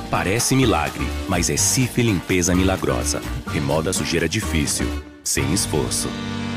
Parece milagre, mas é Cif Limpeza Milagrosa. Remoda a sujeira difícil, sem esforço.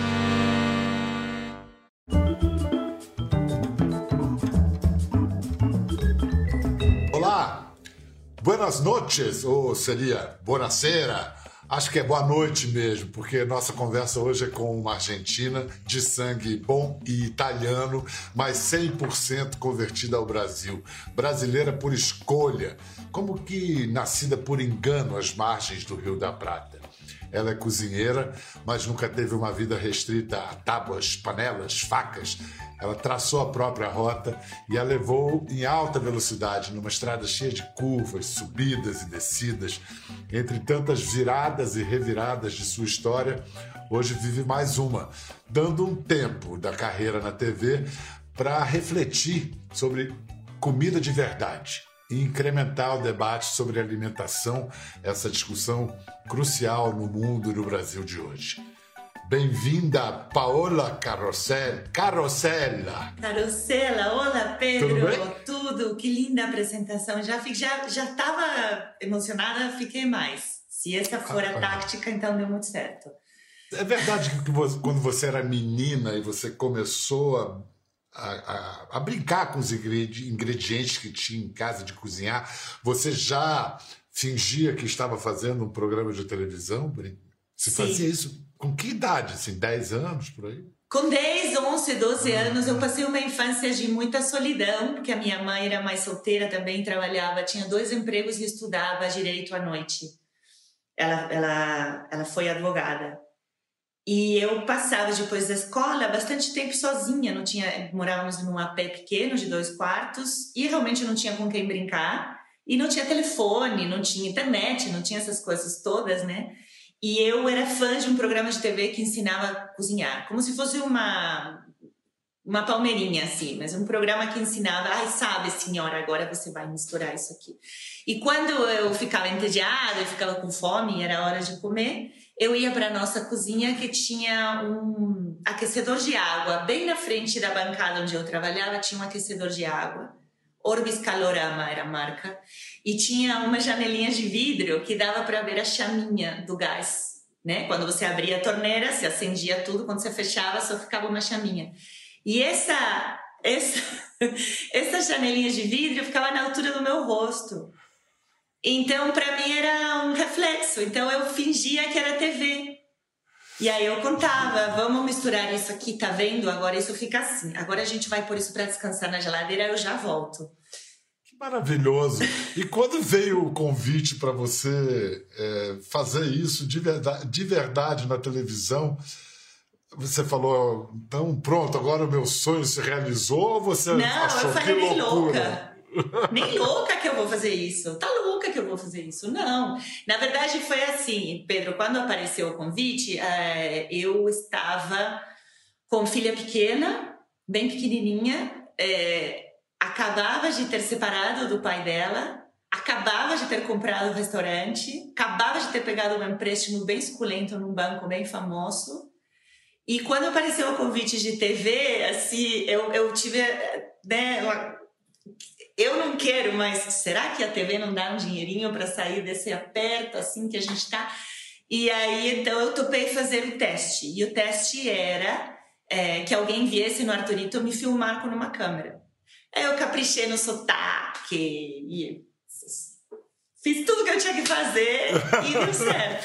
Olá, buenas noches, ou seria buonasera. Acho que é boa noite mesmo, porque nossa conversa hoje é com uma argentina de sangue bom e italiano, mas 100% convertida ao Brasil. Brasileira por escolha, como que nascida por engano às margens do Rio da Prata. Ela é cozinheira, mas nunca teve uma vida restrita a tábuas, panelas, facas. Ela traçou a própria rota e a levou em alta velocidade, numa estrada cheia de curvas, subidas e descidas. Entre tantas viradas e reviradas de sua história, hoje vive mais uma, dando um tempo da carreira na TV para refletir sobre comida de verdade e incrementar o debate sobre alimentação, essa discussão crucial no mundo e no Brasil de hoje. Bem-vinda, Paola Carosella. Carosella, olá Pedro, tudo, que linda apresentação. Já estava emocionada, fiquei mais. Se essa for a tática, então deu muito certo. É verdade que quando você era menina e você começou a brincar com os ingredientes que tinha em casa de cozinhar, você já fingia que estava fazendo um programa de televisão? Você fazia isso com que idade? Assim, 10 anos, por aí? Com 10, 11, 12 anos, eu passei uma infância de muita solidão, porque a minha mãe era mais solteira também, trabalhava, tinha 2 empregos e estudava direito à noite. Ela foi advogada. E eu passava, depois da escola, bastante tempo sozinha. Morávamos num AP pequeno, de 2 quartos, e realmente não tinha com quem brincar. E não tinha telefone, não tinha internet, não tinha essas coisas todas, né? E eu era fã de um programa de TV que ensinava a cozinhar, como se fosse uma palmeirinha, assim, mas um programa que ensinava, sabe, senhora, agora você vai misturar isso aqui. E quando eu ficava entediada, eu ficava com fome e era hora de comer, eu ia para a nossa cozinha que tinha um aquecedor de água. Bem na frente da bancada onde eu trabalhava tinha um aquecedor de água. Orbis Calorama era a marca. E tinha umas janelinhas de vidro que dava para ver a chaminha do gás, né? Quando você abria a torneira, se acendia tudo. Quando você fechava, só ficava uma chaminha. E essas janelinhas de vidro ficavam na altura do meu rosto. Então, para mim, era um reflexo. Então, eu fingia que era TV. E aí eu contava, vamos misturar isso aqui, tá vendo? Agora isso fica assim. Agora a gente vai pôr isso para descansar na geladeira, eu já volto. Que maravilhoso! E quando veio o convite para você fazer isso de verdade na televisão, você falou, então pronto, agora o meu sonho se realizou, ou você achou eu falei, que nem loucura? louca. Nem louca que eu vou fazer isso. Tá louca que eu vou fazer isso. Não. Na verdade foi assim, Pedro, quando apareceu o convite, eu estava com filha pequena, bem pequenininha, acabava de ter separado do pai dela, acabava de ter comprado o restaurante, acabava de ter pegado um empréstimo bem suculento num banco bem famoso. E quando apareceu o convite de TV, assim, eu tive, né, eu não quero, mas será que a TV não dá um dinheirinho para sair desse aperto assim que a gente tá? E aí, então, eu topei fazer o teste. E o teste era que alguém viesse no Arthurito me filmar com uma câmera. Aí eu caprichei no sotaque e fiz tudo que eu tinha que fazer e deu certo.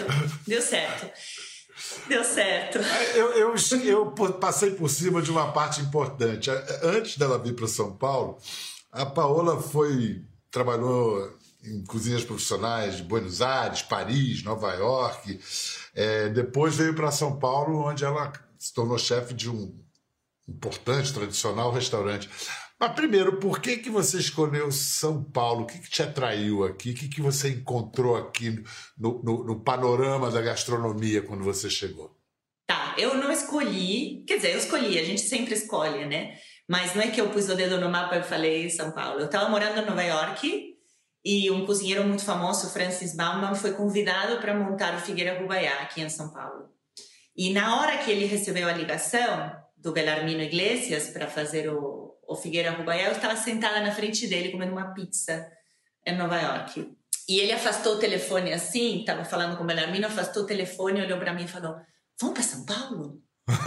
Deu certo. Eu passei por cima de uma parte importante. Antes dela vir para São Paulo, a Paola trabalhou em cozinhas profissionais de Buenos Aires, Paris, Nova York. Depois veio para São Paulo, onde ela se tornou chefe de um importante, tradicional restaurante. Mas primeiro, por que você escolheu São Paulo? O que te atraiu aqui? O que você encontrou aqui no panorama da gastronomia quando você chegou? Tá, eu não escolhi. Quer dizer, eu escolhi, a gente sempre escolhe, né? Mas não é que eu pus o dedo no mapa e falei São Paulo. Eu estava morando em Nova York e um cozinheiro muito famoso, Francis Bauman, foi convidado para montar o Figueira Rubaiá aqui em São Paulo. E na hora que ele recebeu a ligação do Belarmino Iglesias para fazer o Figueira Rubaiá, eu estava sentada na frente dele comendo uma pizza em Nova York. E ele afastou o telefone assim, tava falando com o Bellarmino, afastou o telefone, olhou para mim e falou, vamos para São Paulo?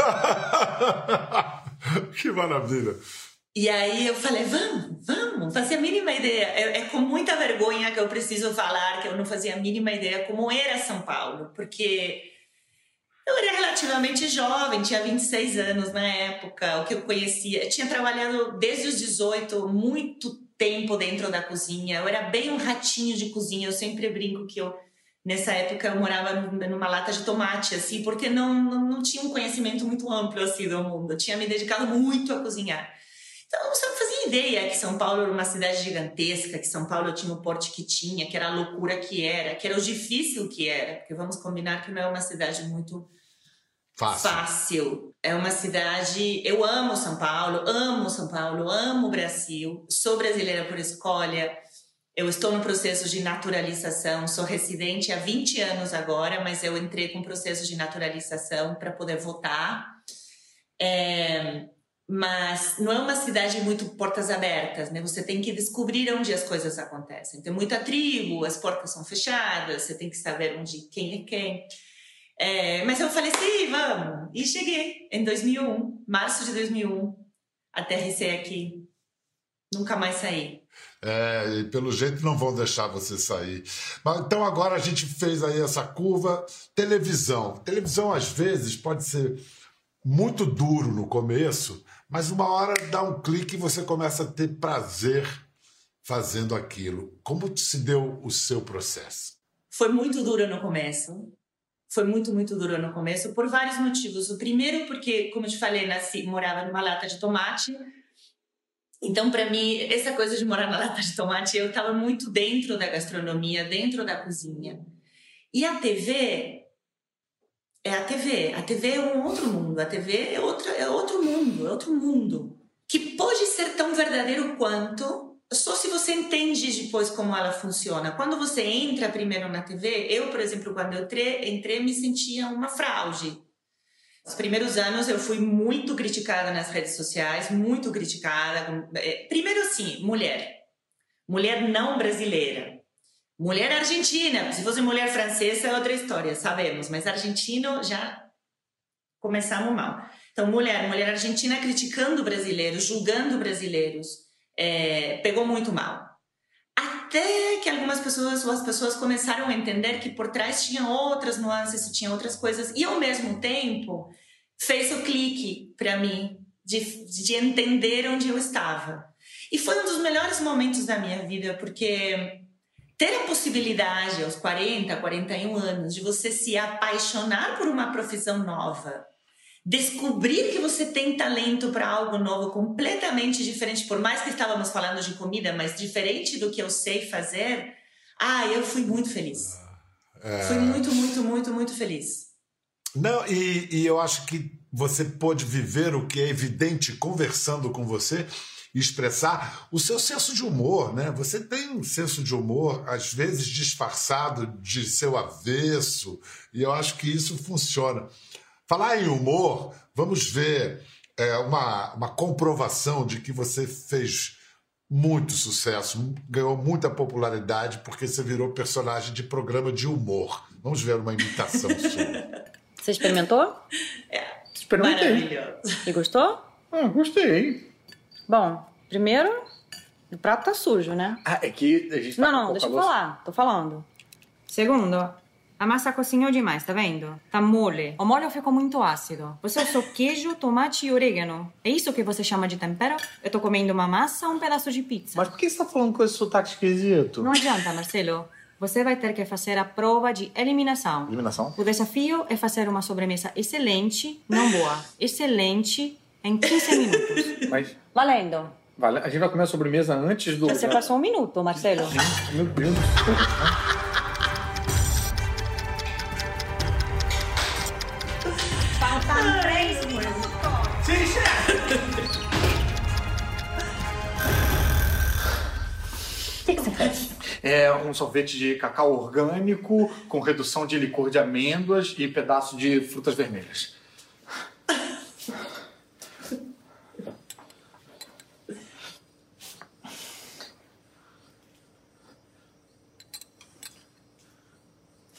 Que maravilha! E aí eu falei, vamos, fazia a mínima ideia. É com muita vergonha que eu preciso falar que eu não fazia a mínima ideia como era São Paulo, porque eu era relativamente jovem, tinha 26 anos na época, o que eu conhecia. Eu tinha trabalhado desde os 18, muito tempo dentro da cozinha. Eu era bem um ratinho de cozinha. Eu sempre brinco que nessa época eu morava numa lata de tomate, assim, porque não tinha um conhecimento muito amplo assim do mundo. Eu tinha me dedicado muito a cozinhar. Então, eu não fazia ideia que São Paulo era uma cidade gigantesca, que São Paulo tinha o porte que tinha, que era a loucura que era o difícil que era, porque vamos combinar que não é uma cidade muito fácil. É uma cidade... Eu amo São Paulo, amo o Brasil, sou brasileira por escolha, eu estou no processo de naturalização, sou residente há 20 anos agora, mas eu entrei com processo de naturalização para poder votar. Mas não é uma cidade muito portas abertas, né? Você tem que descobrir onde as coisas acontecem. Tem muita tribo, as portas são fechadas, você tem que saber onde quem é quem. Mas eu falei, sim, vamos. E cheguei em 2001, março de 2001. Aterrissei aqui. Nunca mais saí. E pelo jeito não vão deixar você sair. Mas, então agora a gente fez aí essa curva. Televisão. Televisão às vezes pode ser muito duro no começo, mas uma hora dá um clique e você começa a ter prazer fazendo aquilo. Como se deu o seu processo? Foi muito duro no começo. Foi muito, muito duro no começo, por vários motivos. O primeiro porque, como eu te falei, morava numa lata de tomate. Então, para mim, essa coisa de morar na lata de tomate, eu estava muito dentro da gastronomia, dentro da cozinha. E a TV é a TV. A TV é um outro mundo. A TV é outro mundo. Que pode ser tão verdadeiro quanto... Só se você entende depois como ela funciona. Quando você entra primeiro na TV, eu, por exemplo, quando eu entrei, me sentia uma fraude. Os primeiros anos eu fui muito criticada nas redes sociais, muito criticada. Primeiro assim, mulher não brasileira. Mulher argentina, se fosse mulher francesa é outra história, sabemos. Mas argentino já começamos mal. Então, mulher argentina criticando brasileiros, julgando brasileiros. Pegou muito mal. Até que as pessoas começaram a entender que por trás tinha outras nuances, tinha outras coisas. E, ao mesmo tempo, fez o clique para mim de entender onde eu estava. E foi um dos melhores momentos da minha vida, porque ter a possibilidade, aos 40, 41 anos, de você se apaixonar por uma profissão nova, descobrir que você tem talento para algo novo, completamente diferente, por mais que estávamos falando de comida, mas diferente do que eu sei fazer, eu fui muito feliz. Fui muito, muito, muito, muito feliz. Não, e eu acho que você pôde viver o que é evidente conversando com você e expressar o seu senso de humor, né? Você tem um senso de humor, às vezes disfarçado de seu avesso, e eu acho que isso funciona. Falar em humor, vamos ver uma comprovação de que você fez muito sucesso, ganhou muita popularidade porque você virou personagem de programa de humor. Vamos ver uma imitação sua. Você experimentou? Experimentei. Maravilhoso. E gostou? Gostei. Bom, primeiro, o prato tá sujo, né? É que a gente tá Não, deixa eu falar. Tô falando. Segundo, a massa cozinhou demais, tá vendo? Tá mole. O molho ficou muito ácido. Você usou queijo, tomate e orégano. É isso que você chama de tempero? Eu tô comendo uma massa ou um pedaço de pizza? Mas por que você tá falando com esse sotaque esquisito? Não adianta, Marcelo. Você vai ter que fazer a prova de eliminação. Eliminação? O desafio é fazer uma sobremesa excelente, não boa, excelente, em 15 minutos. Mas... Valendo. A gente vai comer a sobremesa antes do... Você passou 1 minuto, Marcelo. Meu Deus do céu. Faltam 3 minutos. Sim, chefe! O que você fez? É um sorvete de cacau orgânico com redução de licor de amêndoas e pedaço de frutas vermelhas.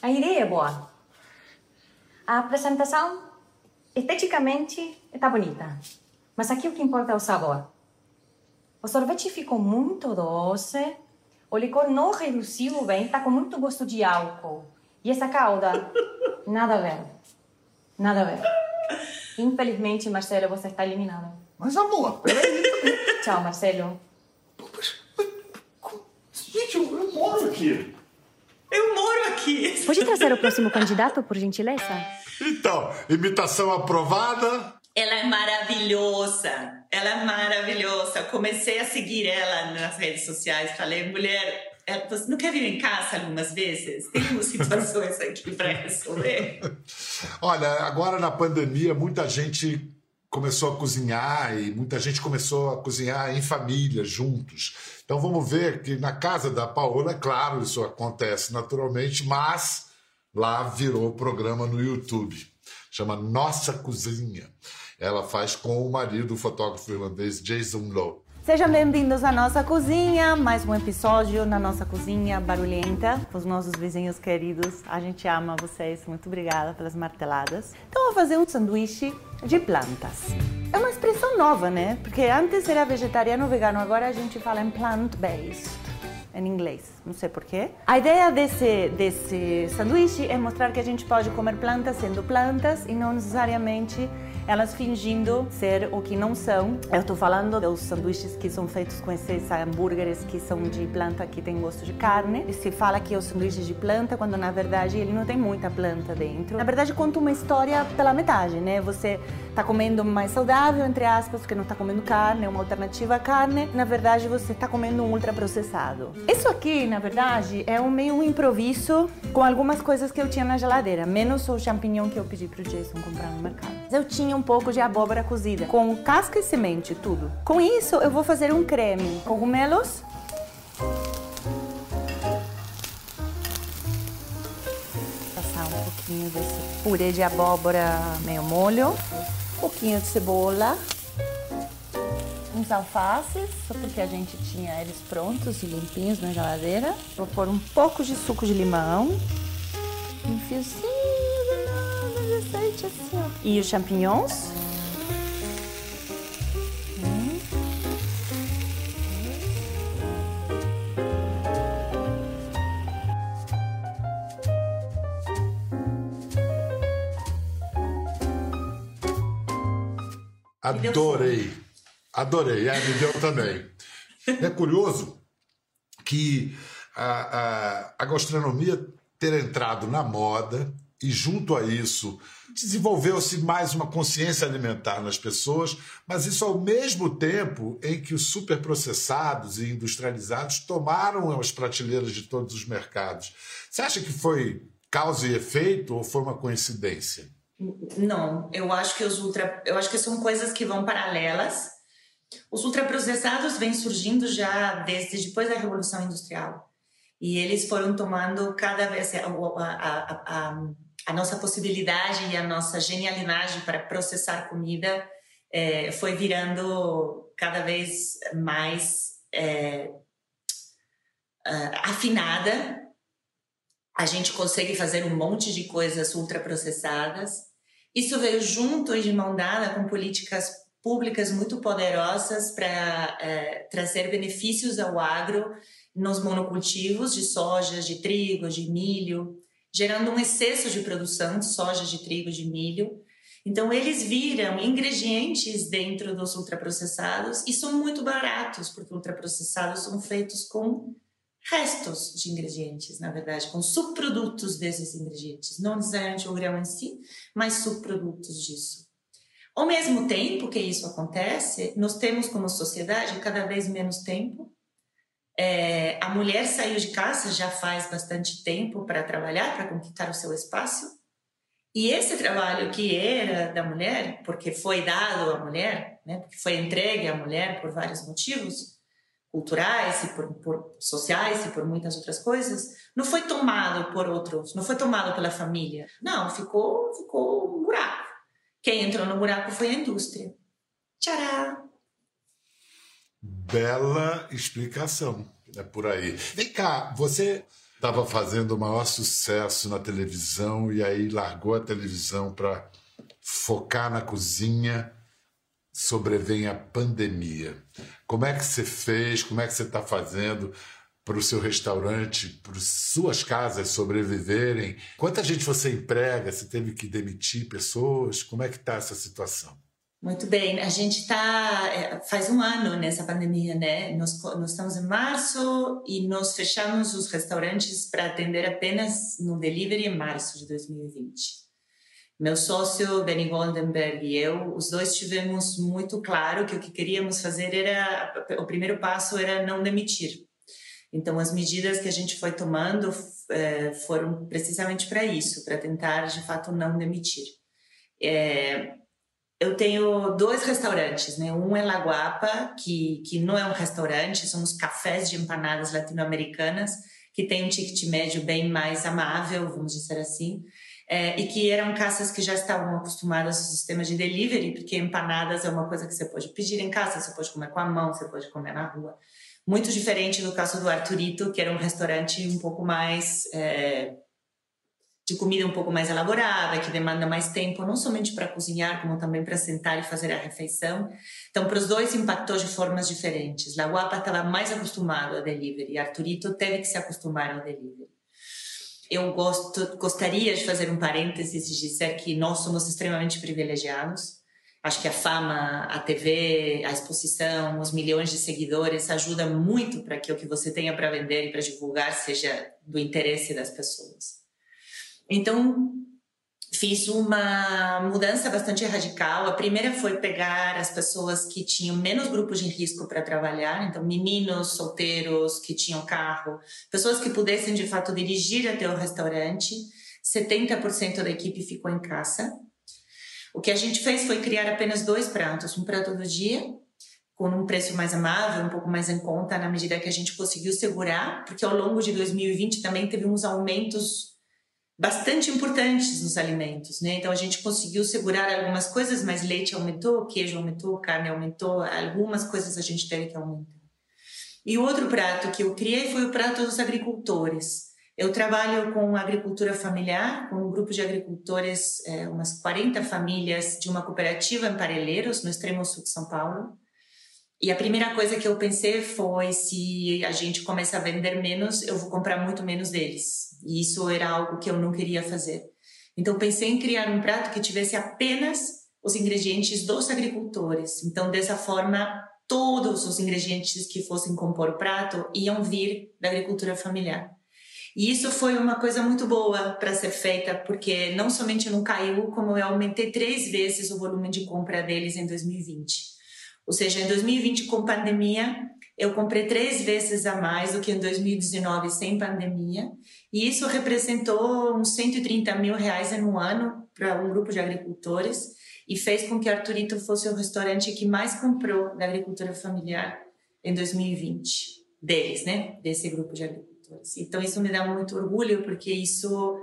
A ideia é boa. A apresentação, esteticamente, está bonita. Mas aqui o que importa é o sabor. O sorvete ficou muito doce, o licor não reduziu bem, está com muito gosto de álcool. E essa calda, nada a ver. Nada a ver. Infelizmente, Marcelo, você está eliminado. Mas, amor, peraí. Tchau, Marcelo. Gente, eu moro aqui. Eu moro aqui. Pode trazer o próximo candidato, por gentileza? Então, imitação aprovada. Ela é maravilhosa. Ela é maravilhosa. Comecei a seguir ela nas redes sociais. Falei, mulher, você não quer vir em casa algumas vezes? Temos situações aqui para resolver. Olha, agora na pandemia, muita gente começou a cozinhar e muita gente começou a cozinhar em família, juntos. Então vamos ver que na casa da Paola, é claro, isso acontece naturalmente, mas lá virou programa no YouTube. Chama Nossa Cozinha. Ela faz com o marido, o fotógrafo irlandês Jason Lowe. Sejam bem-vindos à nossa cozinha, mais um episódio na nossa cozinha barulhenta, com os nossos vizinhos queridos. A gente ama vocês, muito obrigada pelas marteladas. Então, vou fazer um sanduíche de plantas. É uma expressão nova, né? Porque antes era vegetariano, vegano, agora a gente fala em plant-based, em inglês, não sei porquê. A ideia desse sanduíche é mostrar que a gente pode comer plantas sendo plantas e não necessariamente elas fingindo ser o que não são. Eu tô falando dos sanduíches que são feitos com esses hambúrgueres que são de planta, que tem gosto de carne. E se fala que é o sanduíche de planta, quando na verdade ele não tem muita planta dentro. Na verdade conta uma história pela metade, né? Você tá comendo mais saudável, entre aspas, porque não tá comendo carne, é uma alternativa à carne. Na verdade você tá comendo um ultraprocessado. Isso aqui, na verdade, é meio um improviso com algumas coisas que eu tinha na geladeira, menos o champignon que eu pedi pro Jason comprar no mercado. Eu tinha um pouco de abóbora cozida, com casca e semente, tudo. Com isso, eu vou fazer um creme. Cogumelos. Passar um pouquinho desse purê de abóbora meio molho. Um pouquinho de cebola. Uns alfaces, só porque a gente tinha eles prontos e limpinhos na geladeira. Vou pôr um pouco de suco de limão. Um fiozinho de azeite assim, ó. E os champignons. Adorei. Adorei. Me deu também. É curioso que a gastronomia ter entrado na moda e, junto a isso, desenvolveu-se mais uma consciência alimentar nas pessoas, mas isso ao mesmo tempo em que os superprocessados e industrializados tomaram as prateleiras de todos os mercados. Você acha que foi causa e efeito ou foi uma coincidência? Não, eu acho que são coisas que vão paralelas. Os ultraprocessados vêm surgindo já desde depois da Revolução Industrial. E eles foram tomando cada vez a nossa possibilidade e a nossa genialidade para processar comida foi virando cada vez mais afinada. A gente consegue fazer um monte de coisas ultraprocessadas. Isso veio junto e de mão dada com políticas públicas muito poderosas para trazer benefícios ao agro nos monocultivos de soja, de trigo, de milho, gerando um excesso de produção de soja, de trigo, de milho. Então, eles viram ingredientes dentro dos ultraprocessados e são muito baratos, porque ultraprocessados são feitos com restos de ingredientes, na verdade, com subprodutos desses ingredientes. Não necessariamente o grão em si, mas subprodutos disso. Ao mesmo tempo que isso acontece, nós temos como sociedade cada vez menos tempo. A mulher saiu de casa já faz bastante tempo para trabalhar, para conquistar o seu espaço. E esse trabalho que era da mulher, porque foi dado à mulher, né, porque foi entregue à mulher por vários motivos, culturais e por sociais e por muitas outras coisas, não foi tomado por outros, não foi tomado pela família. Não, ficou um buraco. Quem entrou no buraco foi a indústria. Tcharam! Bela explicação. É por aí. Vem cá, você estava fazendo o maior sucesso na televisão e aí largou a televisão para focar na cozinha. Sobrevém a pandemia. Como é que você fez? Como é que você está fazendo para o seu restaurante, para suas casas sobreviverem? Quanta gente você emprega? Você teve que demitir pessoas? Como é que está essa situação? Muito bem, a gente está faz um ano nessa pandemia, né? Nós estamos em março e nós fechamos os restaurantes para atender apenas no delivery em março de 2020. Meu sócio, Benny Goldenberg, e eu, os dois tivemos muito claro que o que queríamos fazer era... O primeiro passo era não demitir. Então, as medidas que a gente foi tomando foram precisamente para isso, para tentar, de fato, não demitir. Eu tenho 2 restaurantes, né? Um é La Guapa, que não é um restaurante, são os cafés de empanadas latino-americanas, que tem um ticket médio bem mais amável, vamos dizer assim, e que eram casas que já estavam acostumadas ao sistema de delivery, porque empanadas é uma coisa que você pode pedir em casa, você pode comer com a mão, você pode comer na rua. Muito diferente do caso do Arturito, que era um restaurante um pouco mais... de comida um pouco mais elaborada, que demanda mais tempo, não somente para cozinhar, como também para sentar e fazer a refeição. Então, para os dois impactou de formas diferentes. La Guapa estava mais acostumado ao delivery, Arturito teve que se acostumar ao delivery. Eu gostaria de fazer um parênteses e dizer que nós somos extremamente privilegiados. Acho que a fama, a TV, a exposição, os milhões de seguidores ajudam muito para que o que você tenha para vender e para divulgar seja do interesse das pessoas. Então, fiz uma mudança bastante radical. A primeira foi pegar as pessoas que tinham menos grupos de risco para trabalhar, então meninos solteiros que tinham carro, pessoas que pudessem de fato dirigir até o restaurante. 70% da equipe ficou em casa. O que a gente fez foi criar apenas 2 pratos, um prato do dia, com um preço mais amável, um pouco mais em conta, na medida que a gente conseguiu segurar, porque ao longo de 2020 também teve uns aumentos bastante importantes nos alimentos, né? Então a gente conseguiu segurar algumas coisas, mas leite aumentou, queijo aumentou, carne aumentou, algumas coisas a gente teve que aumentar. E o outro prato que eu criei foi o prato dos agricultores. Eu trabalho com agricultura familiar, com um grupo de agricultores, umas 40 famílias de uma cooperativa em Parelheiros, no extremo sul de São Paulo. E a primeira coisa que eu pensei foi, se a gente começa a vender menos, eu vou comprar muito menos deles. E isso era algo que eu não queria fazer. Então pensei em criar um prato que tivesse apenas os ingredientes dos agricultores. Então dessa forma, todos os ingredientes que fossem compor o prato iam vir da agricultura familiar. E isso foi uma coisa muito boa para ser feita, porque não somente não caiu, como eu aumentei 3 vezes o volume de compra deles em 2020. Ou seja, em 2020, com pandemia, eu comprei 3 vezes a mais do que em 2019, sem pandemia. E isso representou uns R$130 mil em um ano para um grupo de agricultores e fez com que Arturito fosse o restaurante que mais comprou da agricultura familiar em 2020, deles, né? Desse grupo de agricultores. Então, isso me dá muito orgulho, porque isso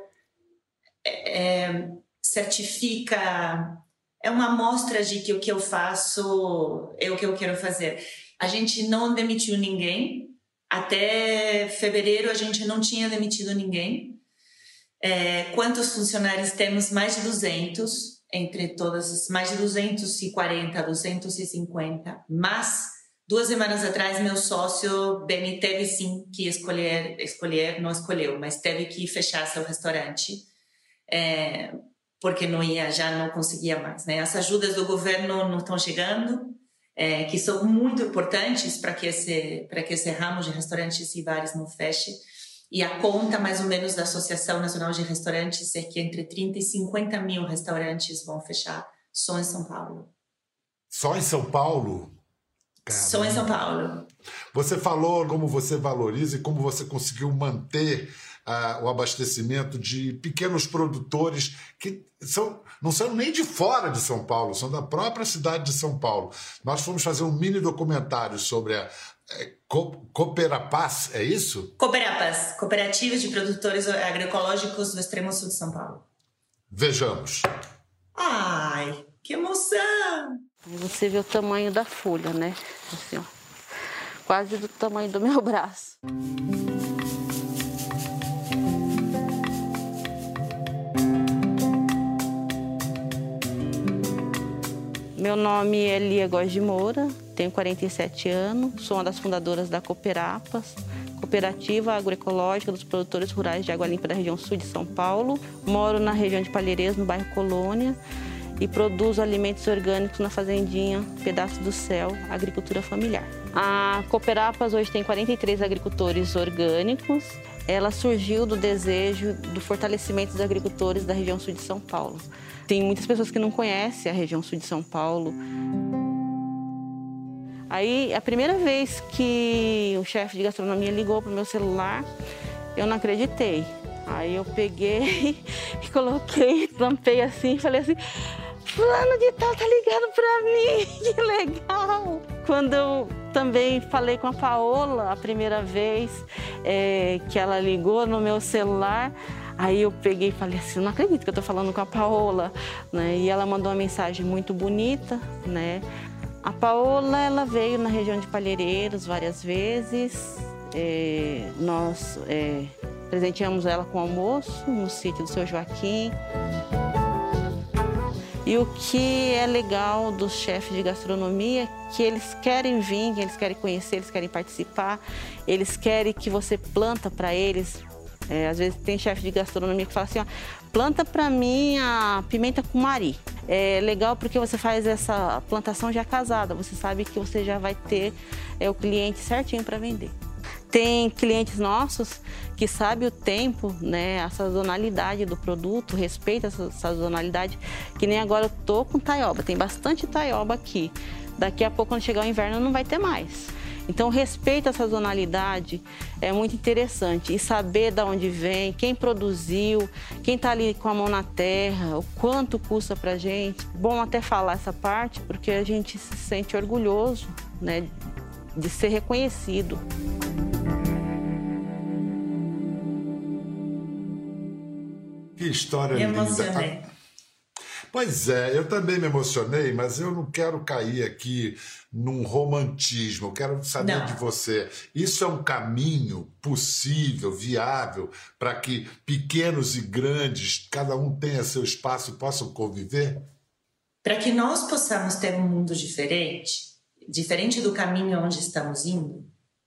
certifica... É uma amostra de que o que eu faço é o que eu quero fazer. A gente não demitiu ninguém. Até fevereiro a gente não tinha demitido ninguém. Quantos funcionários temos? Mais de 200, entre todas, mais de 240, 250. Mas 2 semanas atrás meu sócio Benny teve sim que escolher, não escolheu, mas teve que fechar seu restaurante. Porque já não conseguia mais, né? As ajudas do governo não estão chegando, que são muito importantes para que esse ramo de restaurantes e bares não feche. E a conta, mais ou menos, da Associação Nacional de Restaurantes é que entre 30 e 50 mil restaurantes vão fechar só em São Paulo. Só em São Paulo? Caramba. Só em São Paulo. Você falou como você valoriza e como você conseguiu manter o abastecimento de pequenos produtores que não são nem de fora de São Paulo, são da própria cidade de São Paulo. Nós fomos fazer um mini documentário sobre a Cooperapaz, é isso? Cooperapaz, Cooperativa de Produtores Agroecológicos do extremo sul de São Paulo. Vejamos. Ai, que emoção! Você vê o tamanho da folha, né? Assim, ó, quase do tamanho do meu braço. Meu nome é Lia Góes de Moura, tenho 47 anos, sou uma das fundadoras da Cooperapas, Cooperativa Agroecológica dos Produtores Rurais de Água Limpa da região sul de São Paulo. Moro na região de Palheireiros, no bairro Colônia, e produzo alimentos orgânicos na fazendinha Pedaço do Céu, agricultura familiar. A Cooperapas hoje tem 43 agricultores orgânicos. Ela surgiu do desejo do fortalecimento dos agricultores da região sul de São Paulo. Tem muitas pessoas que não conhecem a região sul de São Paulo. Aí, a primeira vez que o chefe de gastronomia ligou para o meu celular, eu não acreditei. Aí eu peguei e coloquei, tampei assim e falei assim: fulano de tal tá ligando para mim, que legal! Quando eu também falei com a Paola, a primeira vez que ela ligou no meu celular, aí eu peguei e falei assim: não acredito que eu tô falando com a Paola, né? E ela mandou uma mensagem muito bonita, né? A Paola, ela veio na região de Palheireiros várias vezes. Nós presenteamos ela com almoço no sítio do Seu Joaquim. E o que é legal dos chefes de gastronomia é que eles querem vir, eles querem conhecer, eles querem participar, eles querem que você planta para eles. Às vezes tem chefe de gastronomia que fala assim: ó, planta para mim a pimenta cumari. É legal porque você faz essa plantação já casada, você sabe que você já vai ter o cliente certinho para vender. Tem clientes nossos que sabem o tempo, né, a sazonalidade do produto, respeita essa sazonalidade, que nem agora eu tô com taioba, tem bastante taioba aqui. Daqui a pouco, quando chegar o inverno, não vai ter mais. Então, respeita a sazonalidade, é muito interessante. E saber de onde vem, quem produziu, quem está ali com a mão na terra, o quanto custa para a gente. Bom até falar essa parte, porque a gente se sente orgulhoso, né, de ser reconhecido. Que história linda. Me emocionei. Pois é, eu também me emocionei, mas eu não quero cair aqui num romantismo. Eu quero saber de você. Isso é um caminho possível, viável, para que pequenos e grandes, cada um tenha seu espaço e possam conviver? Para que nós possamos ter um mundo diferente do caminho onde estamos indo,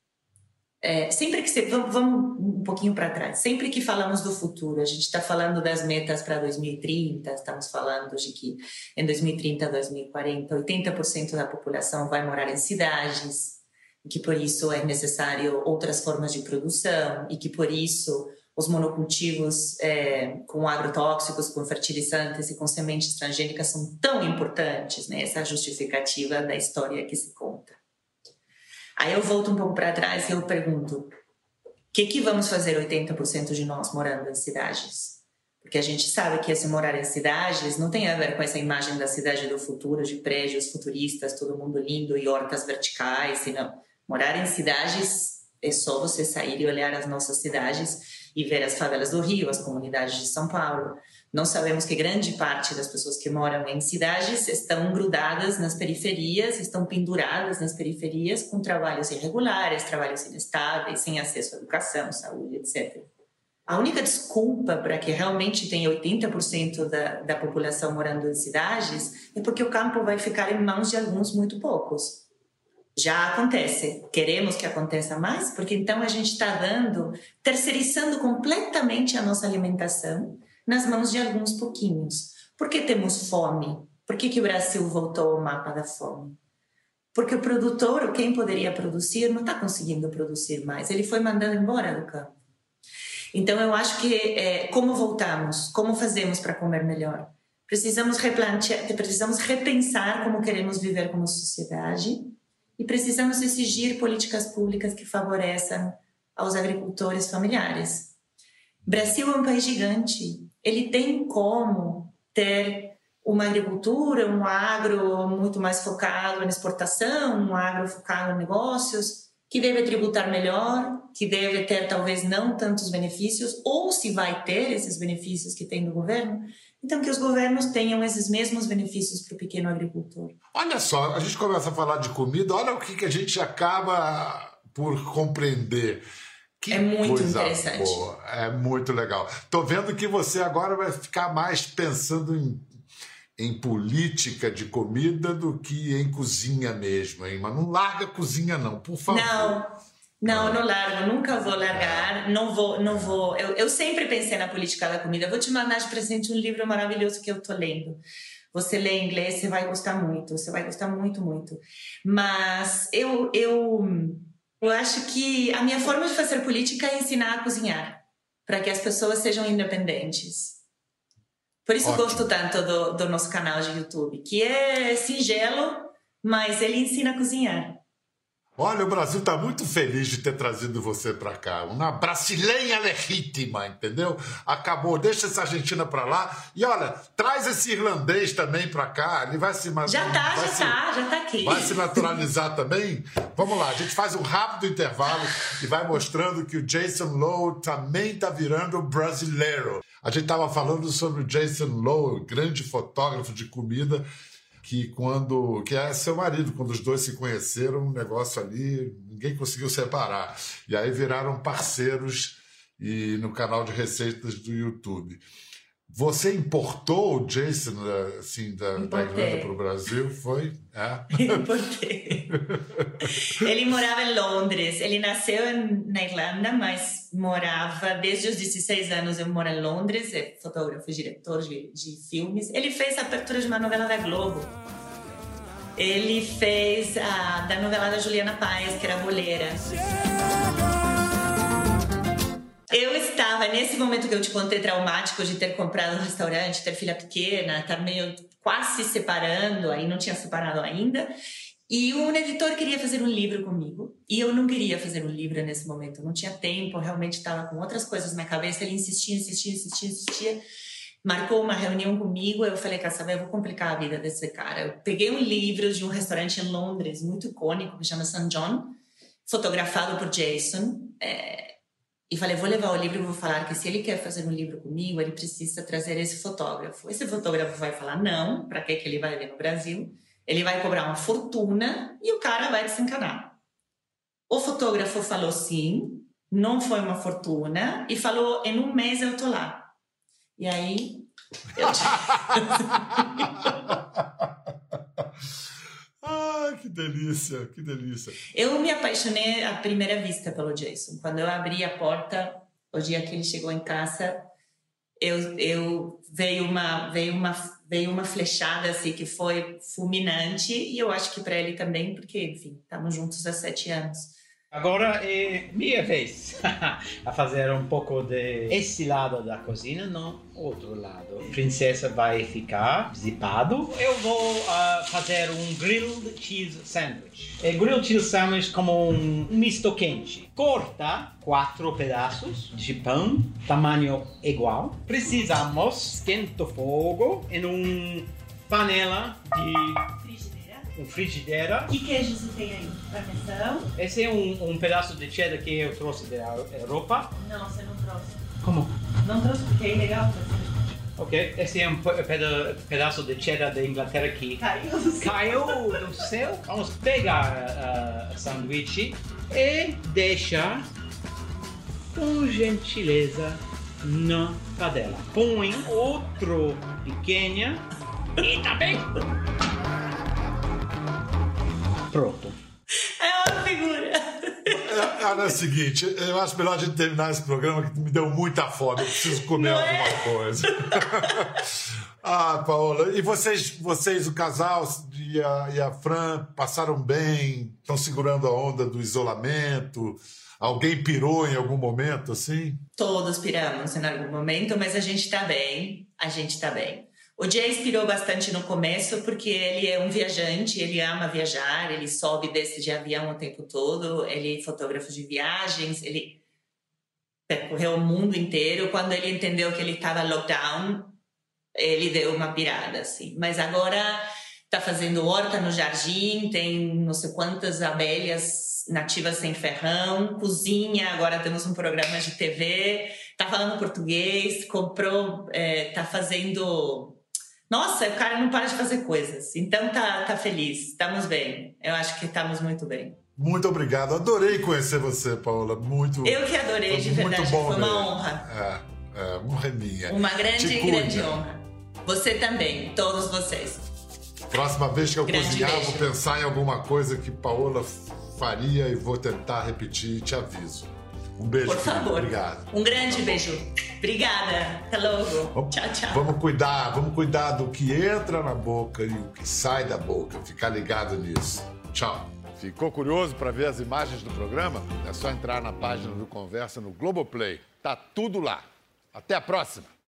sempre que vamos um pouquinho para trás, sempre que falamos do futuro, a gente está falando das metas para 2030, estamos falando de que em 2030, 2040, 80% da população vai morar em cidades, e que por isso é necessário outras formas de produção, e que por isso os monocultivos com agrotóxicos, com fertilizantes e com sementes transgênicas são tão importantes, né? Essa justificativa da história que se conta. Aí eu volto um pouco para trás e eu pergunto: o que vamos fazer 80% de nós morando em cidades? Porque a gente sabe que esse morar em cidades não tem a ver com essa imagem da cidade do futuro, de prédios futuristas, todo mundo lindo e hortas verticais, e não. Morar em cidades é só você sair e olhar as nossas cidades e ver as favelas do Rio, as comunidades de São Paulo. Nós sabemos que grande parte das pessoas que moram em cidades estão grudadas nas periferias, estão penduradas nas periferias com trabalhos irregulares, trabalhos inestáveis, sem acesso à educação, saúde, etc. A única desculpa para que realmente tenha 80% da população morando em cidades é porque o campo vai ficar em mãos de alguns muito poucos. Já acontece, queremos que aconteça mais, porque então a gente está terceirizando completamente a nossa alimentação nas mãos de alguns pouquinhos. Por que temos fome? Por que o Brasil voltou ao mapa da fome? Porque o produtor, ou quem poderia produzir, não está conseguindo produzir mais. Ele foi mandado embora do campo. Então eu acho que como voltamos? Como fazemos para comer melhor? Precisamos repensar como queremos viver como sociedade e precisamos exigir políticas públicas que favoreçam aos agricultores familiares. O Brasil é um país gigante. Ele tem como ter uma agricultura, um agro muito mais focado na exportação, um agro focado em negócios, que deve tributar melhor, que deve ter talvez não tantos benefícios, ou se vai ter esses benefícios que tem do governo, então que os governos tenham esses mesmos benefícios para o pequeno agricultor. Olha só, a gente começa a falar de comida, olha o que a gente acaba por compreender. Que é muito coisa interessante. Boa, é muito legal. Tô vendo que você agora vai ficar mais pensando em política de comida do que em cozinha mesmo, hein? Mas não larga a cozinha não, por favor. Não largo, nunca vou largar, não vou. Eu sempre pensei na política da comida. Vou te mandar de presente um livro maravilhoso que eu tô lendo. Você lê em inglês, você vai gostar muito, muito. Mas eu acho que a minha forma de fazer política é ensinar a cozinhar, para que as pessoas sejam independentes. Por isso eu gosto tanto do nosso canal de YouTube, que é singelo, mas ele ensina a cozinhar. Olha, o Brasil está muito feliz de ter trazido você para cá. Uma brasileira legítima, entendeu? Acabou, deixa essa Argentina para lá. E olha, traz esse irlandês também para cá. Ele vai se... Já tá aqui. Vai se naturalizar também? Vamos lá, a gente faz um rápido intervalo e vai mostrando que o Jason Lowe também está virando brasileiro. A gente estava falando sobre o Jason Lowe, grande fotógrafo de comida, que é seu marido, quando os dois se conheceram, um negócio ali, ninguém conseguiu separar. E aí viraram parceiros no canal de receitas do YouTube. Você importou o Jason assim, da Irlanda para o Brasil? Foi? Importei. Ele morava em Londres. Ele nasceu na Irlanda, mas morava desde os 16 anos. Eu moro em Londres, é fotógrafo e diretor de filmes. Ele fez a abertura de uma novela da Globo. Ele fez da novela da Juliana Paes, que era Boleira. Eu estava, nesse momento que eu te contei, traumático de ter comprado um restaurante, ter filha pequena, estar meio quase se separando, aí não tinha separado ainda. E um editor queria fazer um livro comigo. E eu não queria fazer um livro nesse momento. Eu não tinha tempo, realmente estava com outras coisas na cabeça. Ele insistia. Marcou uma reunião comigo. Eu falei, cara, eu vou complicar a vida desse cara. Eu peguei um livro de um restaurante em Londres, muito icônico, que chama St. John, fotografado por Jason. E falei, vou levar o livro e vou falar que se ele quer fazer um livro comigo, ele precisa trazer esse fotógrafo. Esse fotógrafo vai falar não, para que ele vai ver no Brasil? Ele vai cobrar uma fortuna e o cara vai desencanar. O fotógrafo falou sim, não foi uma fortuna, e falou, em um mês eu tô lá. E aí... Que delícia. Eu me apaixonei à primeira vista pelo Jason. Quando eu abri a porta, o dia que ele chegou em casa, veio uma flechada assim que foi fulminante, e eu acho que para ele também, porque, enfim, estamos juntos há 7 anos. Agora é minha vez a fazer um pouco desse lado da cozinha, não outro lado. A princesa vai ficar zipado. Eu vou fazer um grilled cheese sandwich. Grilled cheese sandwich como um misto quente. Corta 4 pedaços de pão, tamanho igual. Precisamos esquentar o fogo em uma panela de... frigideira. Que queijo você tem aí? Parmesão? Esse é um pedaço de cheddar que eu trouxe da Europa. Não, você não trouxe. Como? Não trouxe porque é ilegal pra você. Ok, esse é um pedaço de cheddar da Inglaterra que caiu do céu. Vamos pegar o sanduíche e deixar com gentileza na panela. Põe outro pequena e tá bem. Pronto. É uma figura. É o seguinte, eu acho melhor a gente terminar esse programa, que me deu muita fome. Eu preciso comer alguma coisa. Paola, e vocês, o casal e a Fran, passaram bem? Estão segurando a onda do isolamento? Alguém pirou em algum momento, assim? Todos piramos em algum momento, mas a gente tá bem. O Jay inspirou bastante no começo, porque ele é um viajante, ele ama viajar, ele sobe e desce de avião o tempo todo, ele é fotógrafo de viagens, ele percorreu o mundo inteiro. Quando ele entendeu que ele estava lockdown, ele deu uma pirada, assim. Mas agora está fazendo horta no jardim, tem não sei quantas abelhas nativas sem ferrão, cozinha, agora temos um programa de TV, está falando português, comprou, está fazendo... Nossa, o cara não para de fazer coisas. Então tá feliz, estamos bem. Eu acho que estamos muito bem. Muito obrigado, adorei conhecer você, Paola. Eu que adorei, de verdade, foi uma honra. Honra minha. Uma grande honra. Você também, todos vocês. Próxima vez que eu Grande cozinhar, beijo. vou pensar em alguma coisa que Paola faria e vou tentar repetir e te aviso. Um beijo. Por favor. Obrigado. Um grande beijo. Obrigada. Até logo. Tchau, tchau. Vamos cuidar do que entra na boca e o que sai da boca. Ficar ligado nisso. Tchau. Ficou curioso para ver as imagens do programa? É só entrar na página do Conversa no Globoplay. Tá tudo lá. Até a próxima.